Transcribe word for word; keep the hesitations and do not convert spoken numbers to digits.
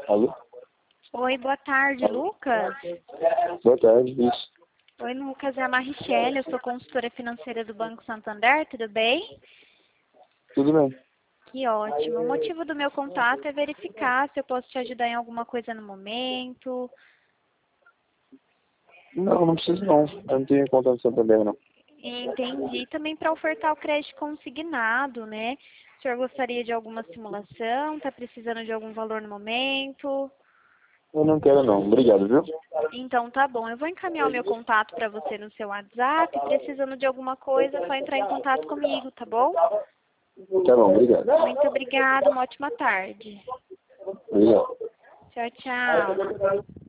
Alô? Oi, boa tarde, Lucas. Boa tarde, isso. Oi, Lucas, é a Marichelle, eu sou consultora financeira do Banco Santander, tudo bem? Tudo bem? Que ótimo. O motivo do meu contato é verificar se eu posso te ajudar em alguma coisa no momento. Não, não preciso não. Eu não tenho conta no Santander, não. Entendi. Também para ofertar o crédito consignado, né? O senhor gostaria de alguma simulação? Está precisando de algum valor no momento? Eu não quero não. Obrigado, viu? Então tá bom, eu vou encaminhar o meu contato para você no seu WhatsApp. Precisando de alguma coisa, é só entrar em contato comigo, tá bom? Tá bom, obrigado. Muito obrigada, uma ótima tarde. Obrigado. Tchau, tchau.